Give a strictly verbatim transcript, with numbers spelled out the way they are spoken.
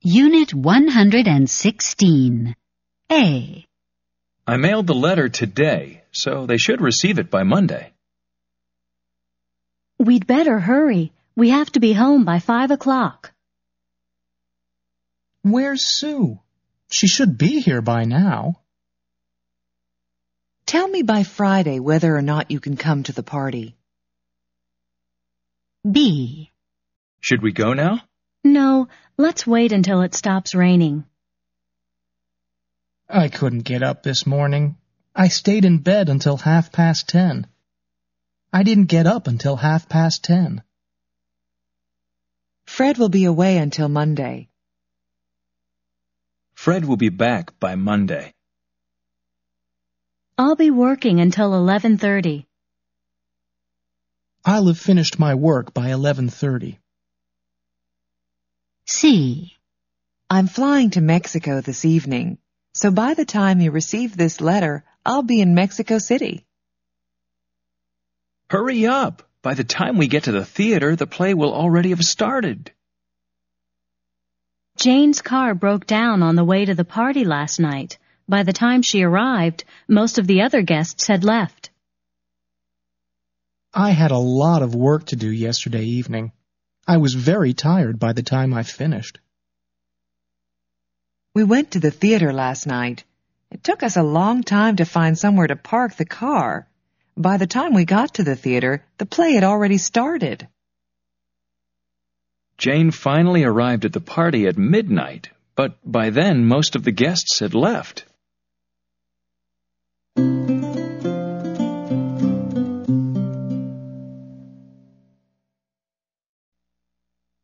Unit one hundred sixteen. A. I mailed the letter today, so they should receive it by Monday. We'd better hurry. We have to be home by five o'clock. Where's Sue? She should be here by now. Tell me by Friday whether or not you can come to the party. B. Should we go now? No, let's wait until it stops raining. I couldn't get up this morning. I stayed in bed until half past ten. I didn't get up until half past ten. Fred will be away until Monday. Fred will be back by Monday. I'll be working until eleven thirty. I'll have finished my work by eleven thirty. C. I'm flying to Mexico this evening, so by the time you receive this letter, I'll be in Mexico City. Hurry up! By the time we get to the theater, the play will already have started. Jane's car broke down on the way to the party last night. By the time she arrived, most of the other guests had left. I had a lot of work to do yesterday evening. I was very tired by the time I finished. We went to the theater last night. It took us a long time to find somewhere to park the car. By the time we got to the theater, the play had already started. Jane finally arrived at the party at midnight, but by then most of the guests had left.